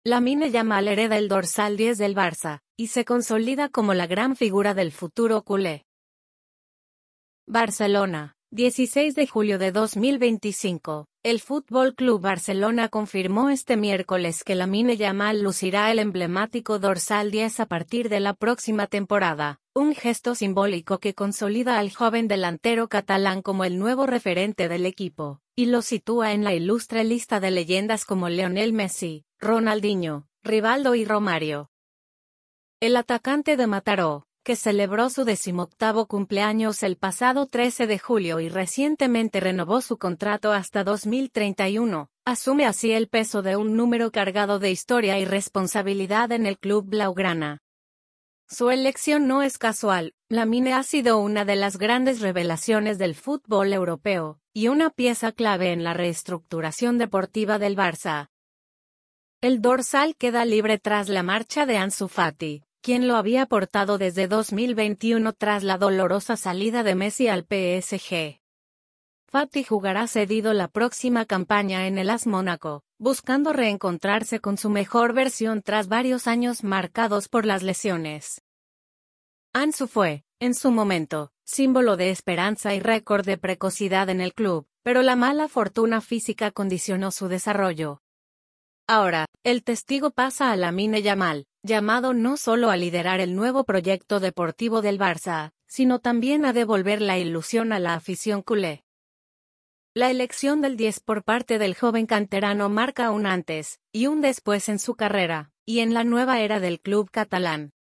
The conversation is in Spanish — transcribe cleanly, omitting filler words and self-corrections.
Lamine Yamal hereda el dorsal 10 del Barça, y se consolida como la gran figura del futuro culé. Barcelona, 16 de julio de 2025. El Fútbol Club Barcelona confirmó este miércoles que Lamine Yamal lucirá el emblemático dorsal 10 a partir de la próxima temporada, un gesto simbólico que consolida al joven delantero catalán como el nuevo referente del equipo, y lo sitúa en la ilustre lista de leyendas como Lionel Messi, Ronaldinho, Rivaldo y Romario. El atacante de Mataró, que celebró su 18º cumpleaños el pasado 13 de julio y recientemente renovó su contrato hasta 2031, asume así el peso de un número cargado de historia y responsabilidad en el club blaugrana. Su elección no es casual. Lamine ha sido una de las grandes revelaciones del fútbol europeo, y una pieza clave en la reestructuración deportiva del Barça. El dorsal queda libre tras la marcha de Ansu Fati, quien lo había portado desde 2021 tras la dolorosa salida de Messi al PSG. Fati jugará cedido la próxima campaña en el AS Mónaco, buscando reencontrarse con su mejor versión tras varios años marcados por las lesiones. Ansu fue, en su momento, símbolo de esperanza y récord de precocidad en el club, pero la mala fortuna física condicionó su desarrollo. Ahora, el testigo pasa a Lamine Yamal, llamado no solo a liderar el nuevo proyecto deportivo del Barça, sino también a devolver la ilusión a la afición culé. La elección del 10 por parte del joven canterano marca un antes y un después en su carrera, y en la nueva era del club catalán.